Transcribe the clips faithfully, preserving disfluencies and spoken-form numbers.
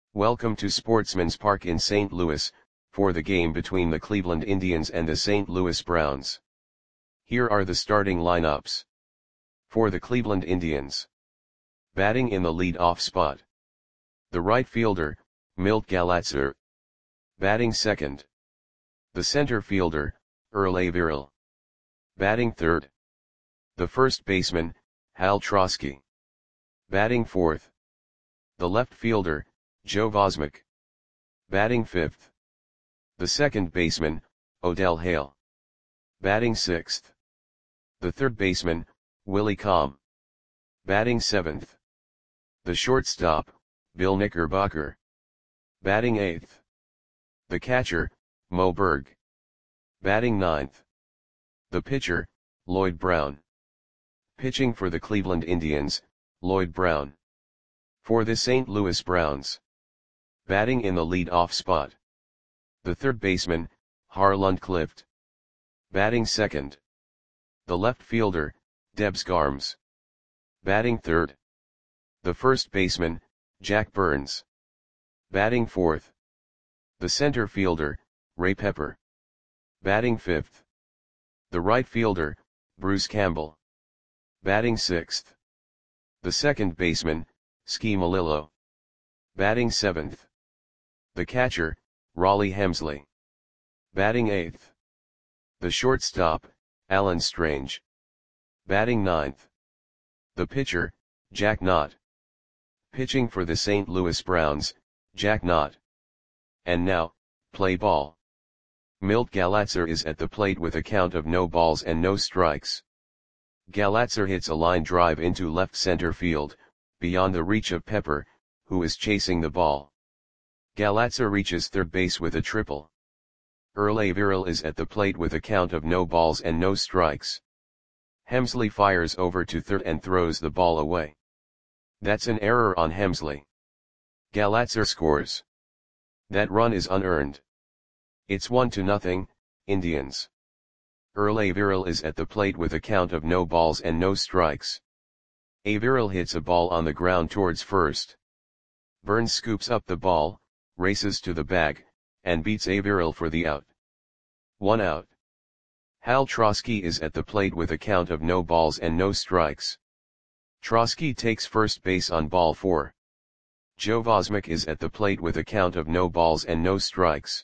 Welcome to Sportsman's Park in Saint Louis, for the game between the Cleveland Indians and the Saint Louis Browns. Here are the starting lineups. For the Cleveland Indians. Batting in the lead-off spot. The right fielder, Milt Galatzer. Batting second. The center fielder, Earl Averill. Batting third. The first baseman, Hal Trosky. Batting fourth. The left fielder, Joe Vosmek. Batting fifth. The second baseman, Odell Hale. Batting sixth. The third baseman, Willie Comm. Batting seventh. The shortstop, Bill Knickerbocker. Batting eighth. The catcher, Mo Berg. Batting ninth. The pitcher, Lloyd Brown. Pitching for the Cleveland Indians, Lloyd Brown. For the Saint Louis Browns. Batting in the lead-off spot. The third baseman, Harland Clift. Batting second. The left fielder, Debs Garms. Batting third. The first baseman, Jack Burns. Batting fourth. The center fielder, Ray Pepper. Batting fifth. The right fielder, Bruce Campbell. Batting sixth. The second baseman, Ski Malillo. Batting seventh. The catcher, Raleigh Hemsley. Batting eighth. The shortstop, Alan Strange. Batting ninth. The pitcher, Jack Knott. Pitching for the Saint Louis Browns, Jack Knott. And now, play ball. Milt Galatzer is at the plate with a count of no balls and no strikes. Galatzer hits a line drive into left center field, beyond the reach of Pepper, who is chasing the ball. Galatzer reaches third base with a triple. Earl Averill is at the plate with a count of no balls and no strikes. Hemsley fires over to third and throws the ball away. That's an error on Hemsley. Galatzer scores. That run is unearned. It's one to nothing, Indians. Earl Averill is at the plate with a count of no balls and no strikes. Averill hits a ball on the ground towards first. Burns scoops up the ball, races to the bag, and beats Averill for the out. One out. Hal Trosky is at the plate with a count of no balls and no strikes. Trosky takes first base on ball four. Joe Vosmek is at the plate with a count of no balls and no strikes.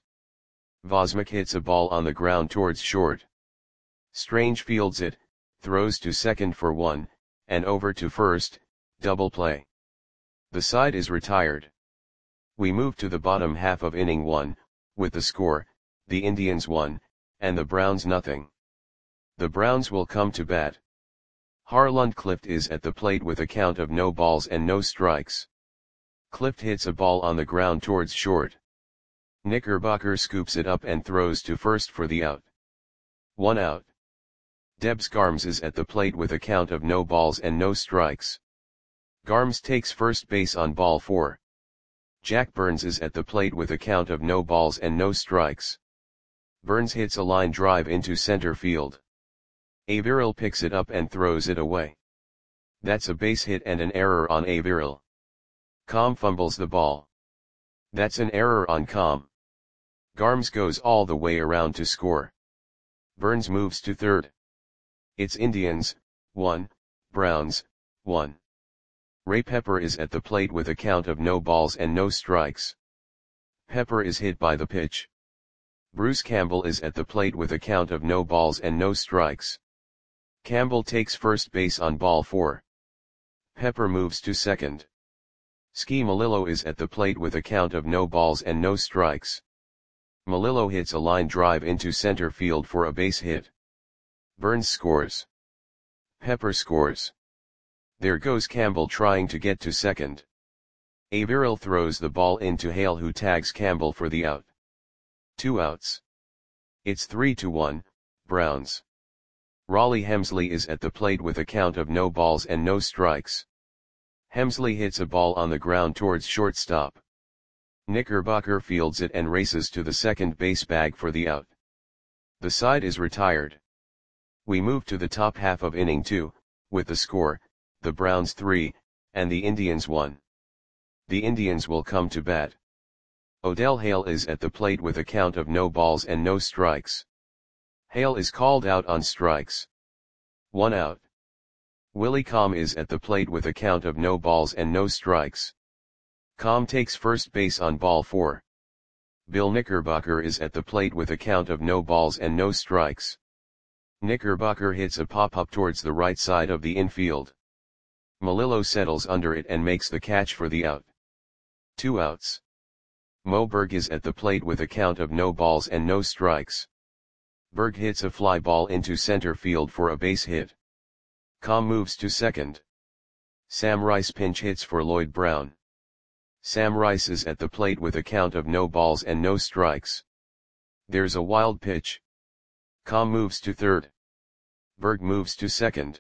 Vosmek hits a ball on the ground towards short. Strange fields it, throws to second for one, and over to first, double play. The side is retired. We move to the bottom half of inning one, with the score, the Indians one, and the Browns nothing. The Browns will come to bat. Harland Clift is at the plate with a count of no balls and no strikes. Clift hits a ball on the ground towards short. Knickerbocker scoops it up and throws to first for the out. One out. Debs Garms is at the plate with a count of no balls and no strikes. Garms takes first base on ball four. Jack Burns is at the plate with a count of no balls and no strikes. Burns hits a line drive into center field. Averill picks it up and throws it away. That's a base hit and an error on Averill. Comm fumbles the ball. That's an error on Comm. Garms goes all the way around to score. Burns moves to third. It's Indians, one, Browns, one. Ray Pepper is at the plate with a count of no balls and no strikes. Pepper is hit by the pitch. Bruce Campbell is at the plate with a count of no balls and no strikes. Campbell takes first base on ball four. Pepper moves to second. Ski Malillo is at the plate with a count of no balls and no strikes. Malillo hits a line drive into center field for a base hit. Burns scores. Pepper scores. There goes Campbell trying to get to second. Averill throws the ball into Hale, who tags Campbell for the out. Two outs. It's three to one, Browns. Raleigh Hemsley is at the plate with a count of no balls and no strikes. Hemsley hits a ball on the ground towards shortstop. Knickerbocker fields it and races to the second base bag for the out. The side is retired. We move to the top half of inning two, with the score, the Browns three, and the Indians one. The Indians will come to bat. Odell Hale is at the plate with a count of no balls and no strikes. Hale is called out on strikes. One out. Willie Comm is at the plate with a count of no balls and no strikes. Comm takes first base on ball four. Bill Knickerbocker is at the plate with a count of no balls and no strikes. Knickerbocker hits a pop-up towards the right side of the infield. Melillo settles under it and makes the catch for the out. Two outs. Mo Berg is at the plate with a count of no balls and no strikes. Berg hits a fly ball into center field for a base hit. Comm moves to second. Sam Rice pinch hits for Lloyd Brown. Sam Rice is at the plate with a count of no balls and no strikes. There's a wild pitch. Comm moves to third. Berg moves to second.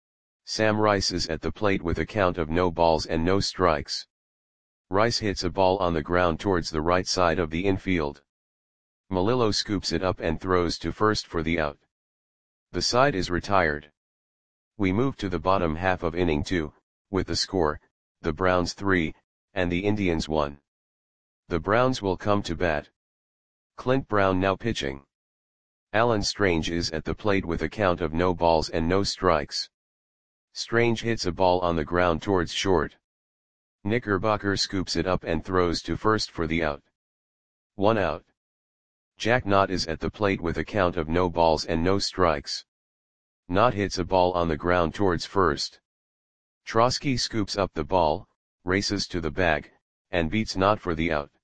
Sam Rice is at the plate with a count of no balls and no strikes. Rice hits a ball on the ground towards the right side of the infield. Melillo scoops it up and throws to first for the out. The side is retired. We move to the bottom half of inning two, with the score, the Browns three, and the Indians one. The Browns will come to bat. Clint Brown now pitching. Alan Strange is at the plate with a count of no balls and no strikes. Strange hits a ball on the ground towards short. Knickerbocker scoops it up and throws to first for the out. One out. Jack Knott is at the plate with a count of no balls and no strikes. Knott hits a ball on the ground towards first. Trosky scoops up the ball, races to the bag, and beats Knott for the out.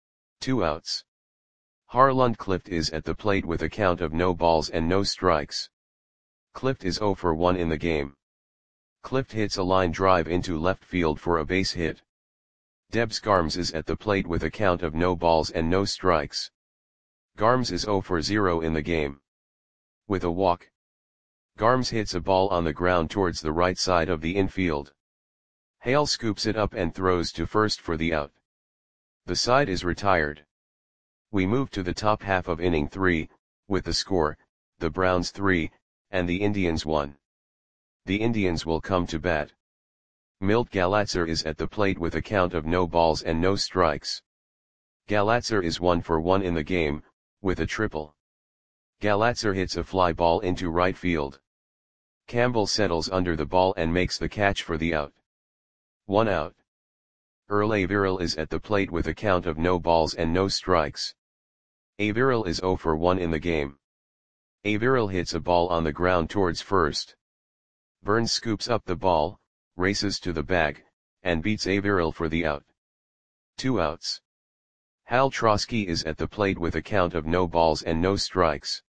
Two outs. Harland Clift is at the plate with a count of no balls and no strikes. Clift is zero for one in the game. Clift hits a line drive into left field for a base hit. Debs Garms is at the plate with a count of no balls and no strikes. Garms is zero for zero in the game. With a walk. Garms hits a ball on the ground towards the right side of the infield. Hale scoops it up and throws to first for the out. The side is retired. We move to the top half of inning three, with the score, the Browns three, and the Indians one. The Indians will come to bat. Milt Galatzer is at the plate with a count of no balls and no strikes. Galatzer is one for one in the game, with a triple. Galatzer hits a fly ball into right field. Campbell settles under the ball and makes the catch for the out. One out. Earl Averill is at the plate with a count of no balls and no strikes. Averill is zero for one in the game. Averill hits a ball on the ground towards first. Burns scoops up the ball, races to the bag, and beats Averill for the out. Two outs. Hal Trosky is at the plate with a count of no balls and no strikes.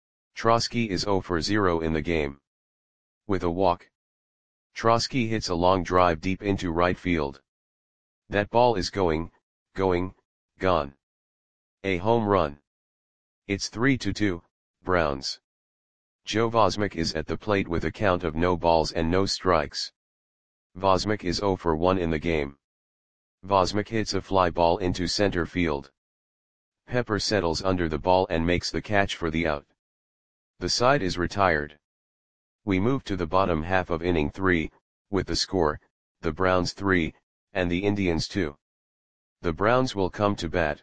Trosky is zero for zero in the game. With a walk. Trosky hits a long drive deep into right field. That ball is going, going, gone. A home run. It's three to two, Browns. Joe Vosmick is at the plate with a count of no balls and no strikes. Vosmick is zero for one in the game. Vosmick hits a fly ball into center field. Pepper settles under the ball and makes the catch for the out. The side is retired. We move to the bottom half of inning three, with the score, the Browns three, and the Indians two. The Browns will come to bat.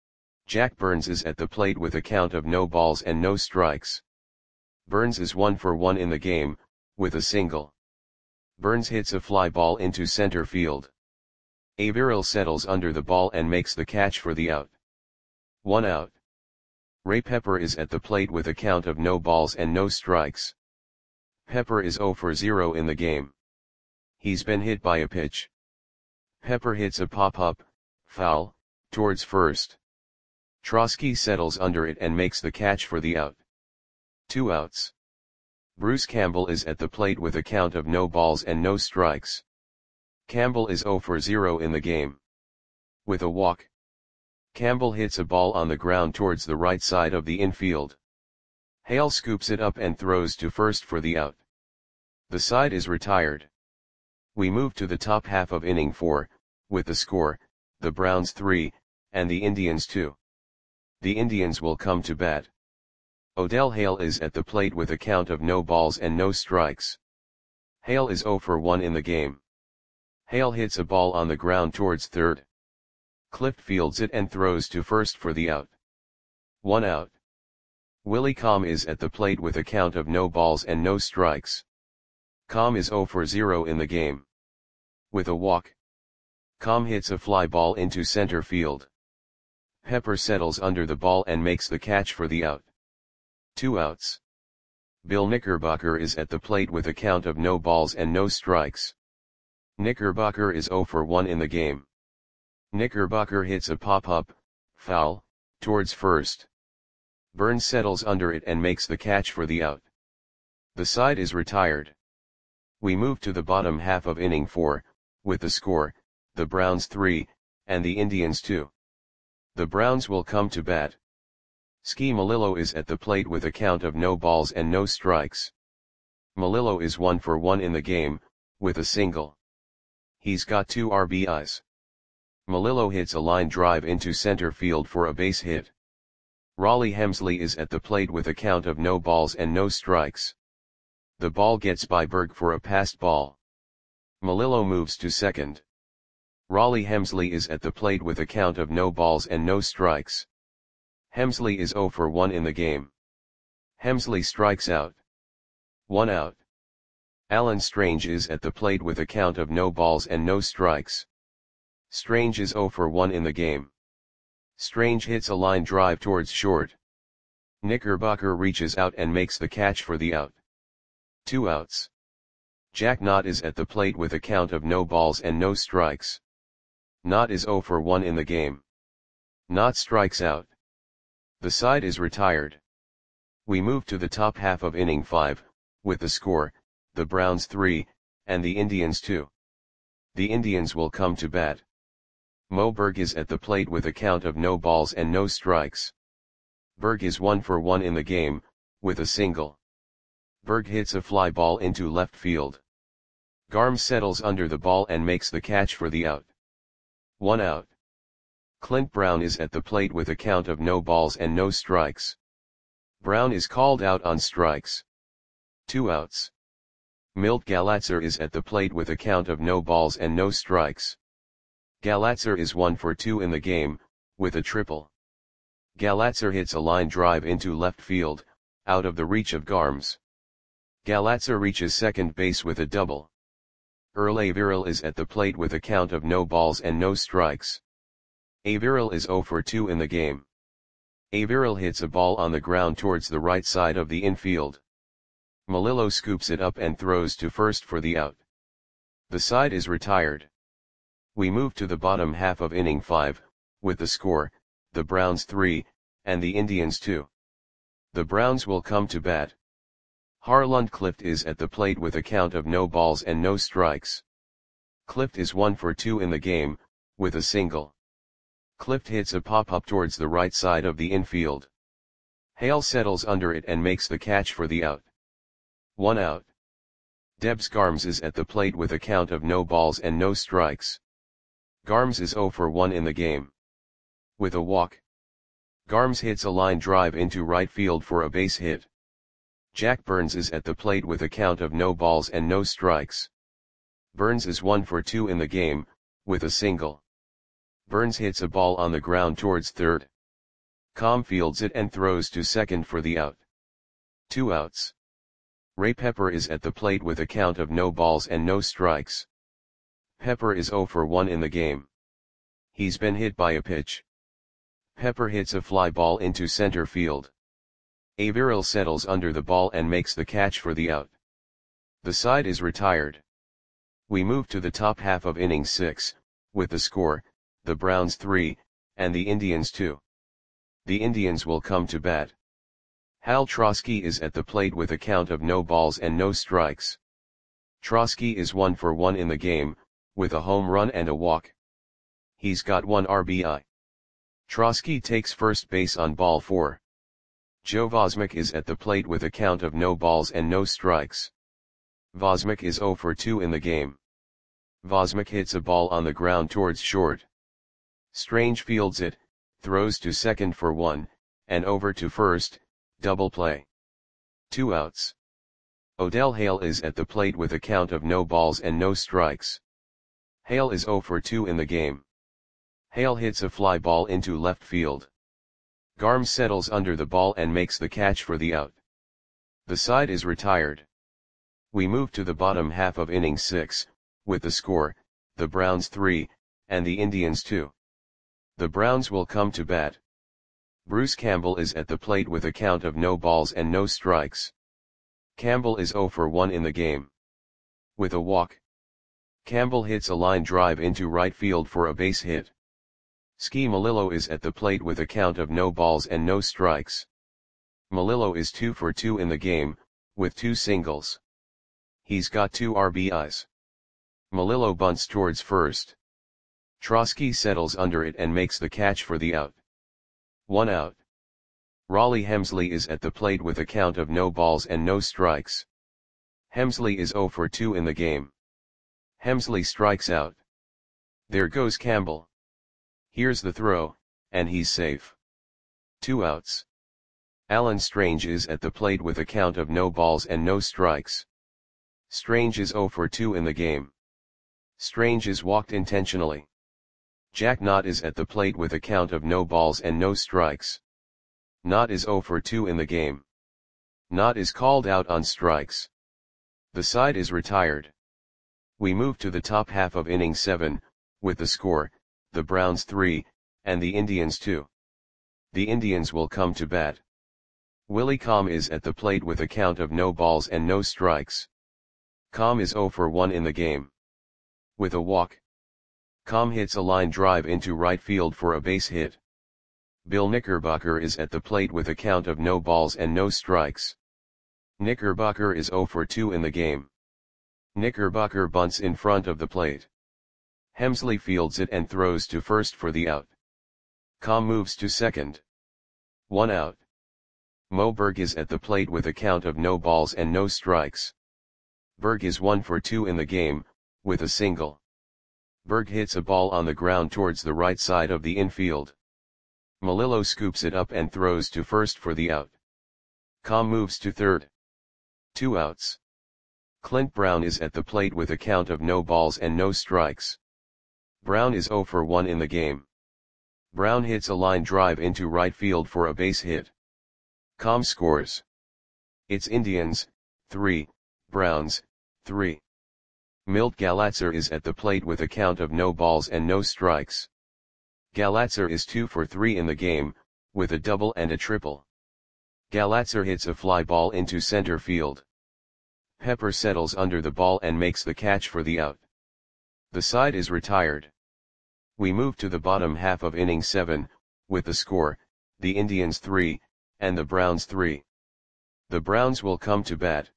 Jack Burns is at the plate with a count of no balls and no strikes. Burns is one for one in the game, with a single. Burns hits a fly ball into center field. Averill settles under the ball and makes the catch for the out. One out. Ray Pepper is at the plate with a count of no balls and no strikes. Pepper is zero for zero in the game. He's been hit by a pitch. Pepper hits a pop-up, foul, towards first. Trosky settles under it and makes the catch for the out. Two outs. Bruce Campbell is at the plate with a count of no balls and no strikes. Campbell is zero for zero in the game. With a walk. Campbell hits a ball on the ground towards the right side of the infield. Hale scoops it up and throws to first for the out. The side is retired. We move to the top half of inning four, with the score, the Browns three, and the Indians two. The Indians will come to bat. Odell Hale is at the plate with a count of no balls and no strikes. Hale is zero for one in the game. Hale hits a ball on the ground towards third. Clift fields it and throws to first for the out. One out. Willie Com is at the plate with a count of no balls and no strikes. Com is zero for zero in the game. With a walk, Com hits a fly ball into center field. Pepper settles under the ball and makes the catch for the out. Two outs. Bill Knickerbocker is at the plate with a count of no balls and no strikes. Knickerbocker is zero for one in the game. Knickerbocker hits a pop-up, foul, towards first. Burns settles under it and makes the catch for the out. The side is retired. We move to the bottom half of inning four, with the score, the Browns three, and the Indians two. The Browns will come to bat. Ski Melillo is at the plate with a count of no balls and no strikes. Melillo is one for one in the game, with a single. He's got two R B Is. Melillo hits a line drive into center field for a base hit. Raleigh Hemsley is at the plate with a count of no balls and no strikes. The ball gets by Berg for a passed ball. Melillo moves to second. Raleigh Hemsley is at the plate with a count of no balls and no strikes. Hemsley is zero for one in the game. Hemsley strikes out. One out. Alan Strange is at the plate with a count of no balls and no strikes. Strange is zero for one in the game. Strange hits a line drive towards short. Knickerbocker reaches out and makes the catch for the out. Two outs. Jack Knott is at the plate with a count of no balls and no strikes. Knott is zero for one in the game. Knott strikes out. The side is retired. We move to the top half of inning five, with the score, the Browns three, and the Indians two. The Indians will come to bat. Mo Berg is at the plate with a count of no balls and no strikes. Berg is one for one in the game, with a single. Berg hits a fly ball into left field. Garm settles under the ball and makes the catch for the out. One out. Clint Brown is at the plate with a count of no balls and no strikes. Brown is called out on strikes. Two outs. Milt Galatzer is at the plate with a count of no balls and no strikes. Galatzer is one for two in the game, with a triple. Galatzer hits a line drive into left field, out of the reach of Garms. Galatzer reaches second base with a double. Earl Averill is at the plate with a count of no balls and no strikes. Averill is zero for two in the game. Averill hits a ball on the ground towards the right side of the infield. Melillo scoops it up and throws to first for the out. The side is retired. We move to the bottom half of inning five, with the score, the Browns three, and the Indians two. The Browns will come to bat. Harlund Clift is at the plate with a count of no balls and no strikes. Clift is one for two in the game, with a single. Clift hits a pop-up towards the right side of the infield. Hale settles under it and makes the catch for the out. One out. Debs Garms is at the plate with a count of no balls and no strikes. Garms is zero for one in the game. With a walk, Garms hits a line drive into right field for a base hit. Jack Burns is at the plate with a count of no balls and no strikes. Burns is one for two in the game, with a single. Burns hits a ball on the ground towards third. Com fields it and throws to second for the out. Two outs. Ray Pepper is at the plate with a count of no balls and no strikes. Pepper is zero for one in the game. He's been hit by a pitch. Pepper hits a fly ball into center field. Averill settles under the ball and makes the catch for the out. The side is retired. We move to the top half of inning six, with the score, the Browns three, and the Indians two. The Indians will come to bat. Hal Trosky is at the plate with a count of no balls and no strikes. Trosky is one for one in the game, with a home run and a walk. He's got one R B I. Trosky takes first base on ball four. Joe Vosmick is at the plate with a count of no balls and no strikes. Vosmick is zero for two in the game. Vosmick hits a ball on the ground towards short. Strange fields it, throws to second for one, and over to first, double play. Two outs. Odell Hale is at the plate with a count of no balls and no strikes. Hale is zero for two in the game. Hale hits a fly ball into left field. Garms settles under the ball and makes the catch for the out. The side is retired. We move to the bottom half of inning six, with the score, the Browns three, and the Indians two. The Browns will come to bat. Bruce Campbell is at the plate with a count of no balls and no strikes. Campbell is zero for one in the game. With a walk, Campbell hits a line drive into right field for a base hit. Ski Melillo is at the plate with a count of no balls and no strikes. Melillo is two for two in the game, with two singles. He's got two R B Is. Melillo bunts towards first. Trosky settles under it and makes the catch for the out. One out. Raleigh Hemsley is at the plate with a count of no balls and no strikes. Hemsley is zero for two in the game. Hemsley strikes out. There goes Campbell. Here's the throw, and he's safe. Two outs. Alan Strange is at the plate with a count of no balls and no strikes. Strange is zero for two in the game. Strange is walked intentionally. Jack Knott is at the plate with a count of no balls and no strikes. Knott is zero for two in the game. Knott is called out on strikes. The side is retired. We move to the top half of inning seven, with the score, the Browns three, and the Indians two. The Indians will come to bat. Willie Comm is at the plate with a count of no balls and no strikes. Comm is zero for one in the game. With a walk, Comm hits a line drive into right field for a base hit. Bill Knickerbocker is at the plate with a count of no balls and no strikes. Knickerbocker is zero for two in the game. Knickerbocker bunts in front of the plate. Hemsley fields it and throws to first for the out. Comm moves to second. One out. Mo Berg is at the plate with a count of no balls and no strikes. Berg is one for two in the game, with a single. Berg hits a ball on the ground towards the right side of the infield. Melillo scoops it up and throws to first for the out. Comm moves to third. Two outs. Clint Brown is at the plate with a count of no balls and no strikes. Brown is zero for one in the game. Brown hits a line drive into right field for a base hit. Comm scores. It's Indians, three, Browns, three. Milt Galatzer is at the plate with a count of no balls and no strikes. Galatzer is two for three in the game, with a double and a triple. Galatzer hits a fly ball into center field. Pepper settles under the ball and makes the catch for the out. The side is retired. We move to the bottom half of inning seven, with the score, the Indians three, and the Browns three. The Browns will come to bat.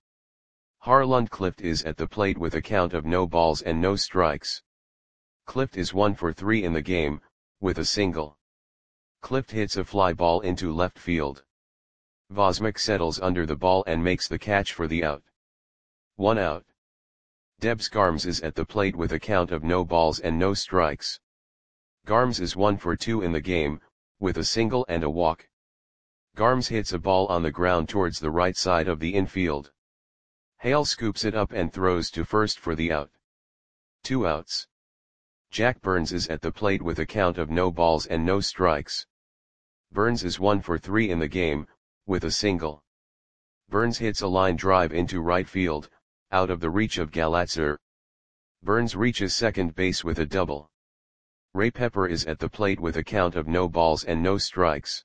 Harlund Clift is at the plate with a count of no balls and no strikes. Clift is one for three in the game, with a single. Clift hits a fly ball into left field. Vosmick settles under the ball and makes the catch for the out. One out. Debs Garms is at the plate with a count of no balls and no strikes. Garms is one for two in the game, with a single and a walk. Garms hits a ball on the ground towards the right side of the infield. Hale scoops it up and throws to first for the out. Two outs. Jack Burns is at the plate with a count of no balls and no strikes. Burns is one for three in the game, with a single. Burns hits a line drive into right field, out of the reach of Galatzer. Burns reaches second base with a double. Ray Pepper is at the plate with a count of no balls and no strikes.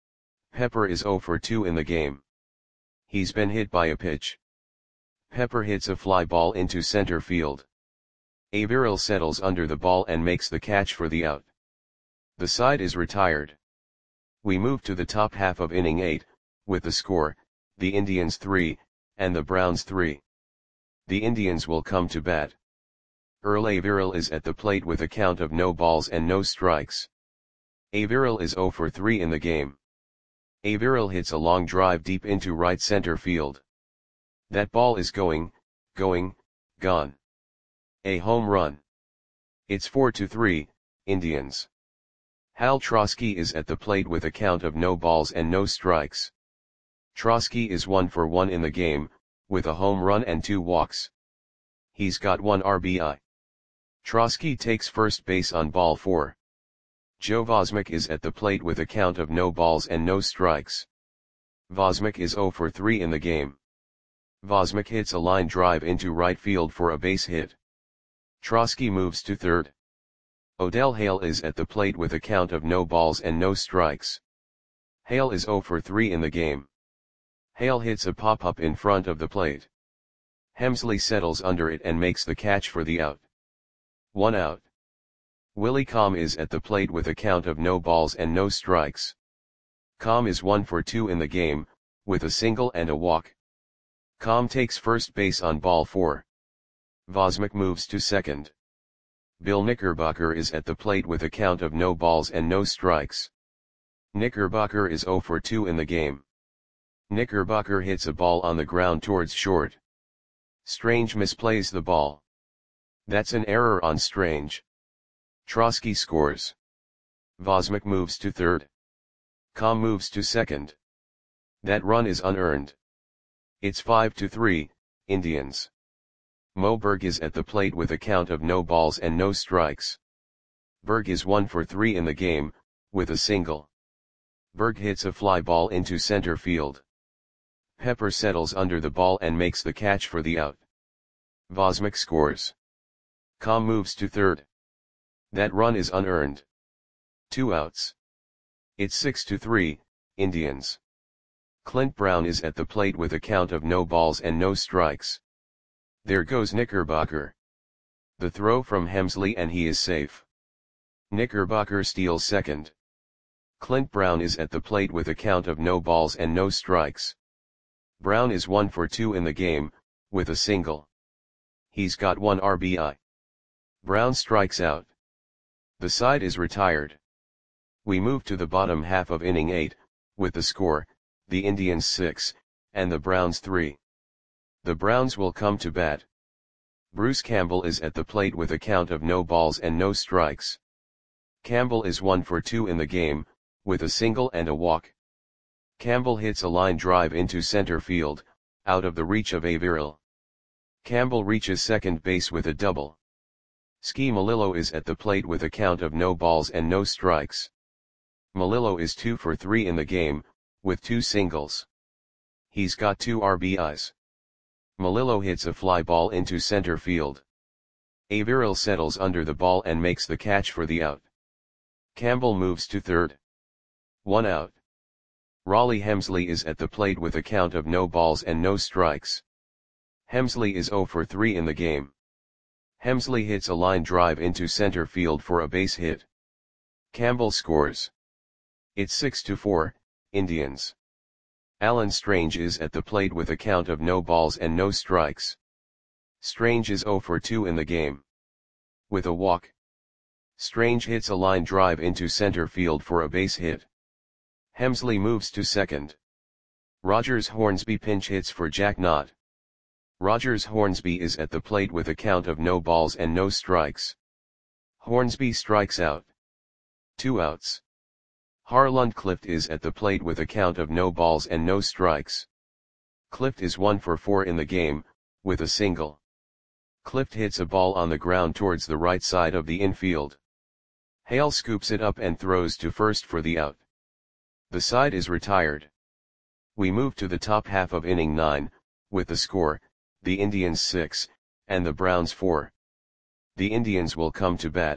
Pepper is zero for two in the game. He's been hit by a pitch. Pepper hits a fly ball into center field. Averill settles under the ball and makes the catch for the out. The side is retired. We move to the top half of inning eight, with the score, the Indians three, and the Browns three. The Indians will come to bat. Earl Averill is at the plate with a count of no balls and no strikes. Averill is zero for three in the game. Averill hits a long drive deep into right center field. That ball is going, going, gone. A home run. It's four to three, Indians. Hal Trosky is at the plate with a count of no balls and no strikes. Trosky is one for one in the game, with a home run and two walks. He's got one R B I. Trotsky takes first base on ball four. Joe Vosmik is at the plate with a count of no balls and no strikes. Vosmik is zero for three in the game. Vosmik hits a line drive into right field for a base hit. Trotsky moves to third. Odell Hale is at the plate with a count of no balls and no strikes. Hale is zero for three in the game. Hale hits a pop-up in front of the plate. Hemsley settles under it and makes the catch for the out. One out. Willie Comm is at the plate with a count of no balls and no strikes. Comm is one for two in the game, with a single and a walk. Comm takes first base on ball four. Vosmik moves to second. Bill Knickerbocker is at the plate with a count of no balls and no strikes. Knickerbocker is zero for two in the game. Knickerbocker hits a ball on the ground towards short. Strange misplays the ball. That's an error on Strange. Trotsky scores. Vosmik moves to third. Comm moves to second. That run is unearned. It's five to three, Indians. Moberg is at the plate with a count of no balls and no strikes. Berg is one for three in the game, with a single. Berg hits a fly ball into center field. Pepper settles under the ball and makes the catch for the out. Vosmik scores. Comm moves to third. That run is unearned. Two outs. It's six to three, Indians. Clint Brown is at the plate with a count of no balls and no strikes. There goes Knickerbocker. The throw from Hemsley and he is safe. Knickerbocker steals second. Clint Brown is at the plate with a count of no balls and no strikes. Brown is one for two in the game, with a single. He's got one R B I. Brown strikes out. The side is retired. We move to the bottom half of inning eight, with the score, the Indians six, and the Browns three. The Browns will come to bat. Bruce Campbell is at the plate with a count of no balls and no strikes. Campbell is one for two in the game, with a single and a walk. Campbell hits a line drive into center field, out of the reach of Averill. Campbell reaches second base with a double. Ski Melillo is at the plate with a count of no balls and no strikes. Melillo is two for three in the game, with two singles. He's got two R B Is. Melillo hits a fly ball into center field. Averill settles under the ball and makes the catch for the out. Campbell moves to third. One out. Raleigh Hemsley is at the plate with a count of no balls and no strikes. Hemsley is zero for three in the game. Hemsley hits a line drive into center field for a base hit. Campbell scores. It's six to four, Indians. Alan Strange is at the plate with a count of no balls and no strikes. Strange is zero for two in the game. With a walk. Strange hits a line drive into center field for a base hit. Hemsley moves to second. Rogers Hornsby pinch hits for Jack Knott. Rogers Hornsby is at the plate with a count of no balls and no strikes. Hornsby strikes out. Two outs. Harland Clift is at the plate with a count of no balls and no strikes. Clift is one for four in the game, with a single. Clift hits a ball on the ground towards the right side of the infield. Hale scoops it up and throws to first for the out. The side is retired. We move to the top half of inning nine, with the score, the Indians six, and the Browns four. The Indians will come to bat.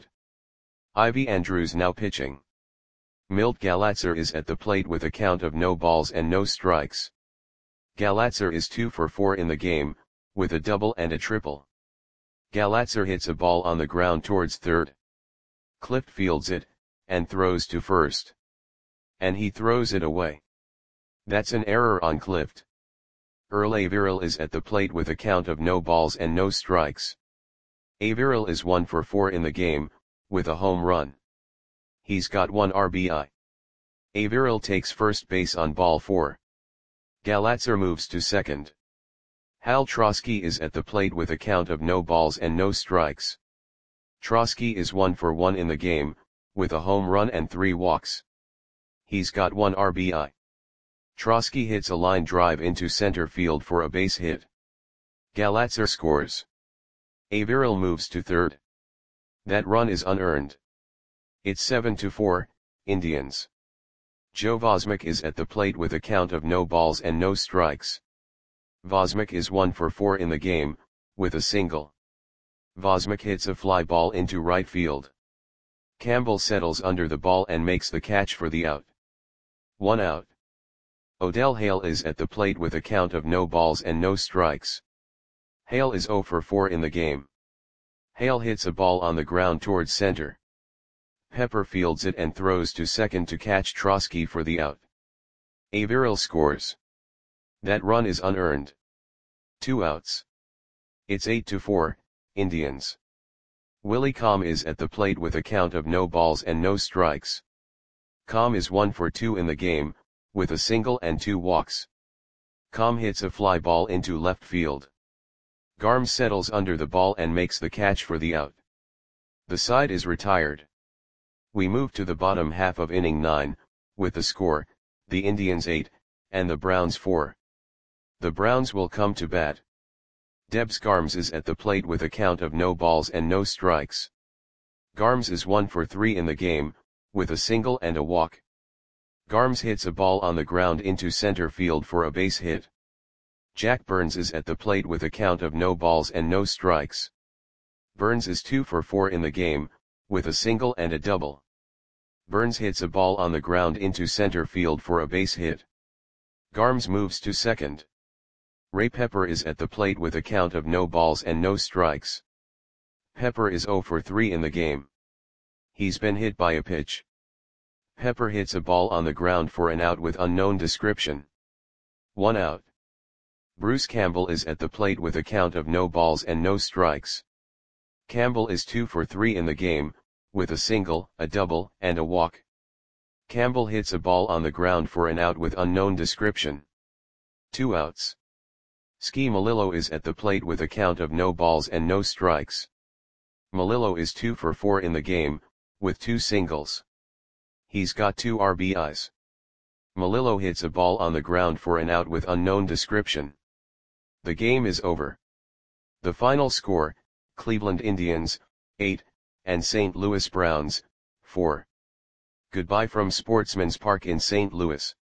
Ivy Andrews now pitching. Milt Galatzer is at the plate with a count of no balls and no strikes. Galatzer is two for four in the game, with a double and a triple. Galatzer hits a ball on the ground towards third. Clift fields it, and throws to first. And he throws it away. That's an error on Clift. Earl Averill is at the plate with a count of no balls and no strikes. Averill is one for four in the game, with a home run. He's got one R B I. Averill takes first base on ball four. Galatzer moves to second. Hal Trotsky is at the plate with a count of no balls and no strikes. Trotsky is one for one in the game, with a home run and three walks. He's got one R B I. Trotsky hits a line drive into center field for a base hit. Galatzer scores. Averill moves to third. That run is unearned. It's seven to four, Indians. Joe Vosmik is at the plate with a count of no balls and no strikes. Vosmik is one for four in the game, with a single. Vosmik hits a fly ball into right field. Campbell settles under the ball and makes the catch for the out. One out. Odell Hale is at the plate with a count of no balls and no strikes. Hale is zero for four in the game. Hale hits a ball on the ground towards center. Pepper fields it and throws to second to catch Trosky for the out. Averill scores. That run is unearned. Two outs. It's eight to four, Indians. Willie Comm is at the plate with a count of no balls and no strikes. Comm is one for two in the game, with a single and two walks. Comm hits a fly ball into left field. Garms settles under the ball and makes the catch for the out. The side is retired. We move to the bottom half of inning nine, with the score, the Indians eight, and the Browns four. The Browns will come to bat. Debs Garms is at the plate with a count of no balls and no strikes. Garms is one for three in the game, with a single and a walk. Garms hits a ball on the ground into center field for a base hit. Jack Burns is at the plate with a count of no balls and no strikes. Burns is two for four in the game, with a single and a double. Burns hits a ball on the ground into center field for a base hit. Garms moves to second. Ray Pepper is at the plate with a count of no balls and no strikes. Pepper is zero for three in the game. He's been hit by a pitch. Pepper hits a ball on the ground for an out with unknown description. One out. Bruce Campbell is at the plate with a count of no balls and no strikes. Campbell is two for three in the game, with a single, a double, and a walk. Campbell hits a ball on the ground for an out with unknown description. Two outs. Ski Melillo is at the plate with a count of no balls and no strikes. Melillo is two for four in the game, with two singles. He's got two R B Is. Melillo hits a ball on the ground for an out with unknown description. The game is over. The final score, Cleveland Indians, eight, and Saint Louis Browns, four. Goodbye from Sportsman's Park in Saint Louis.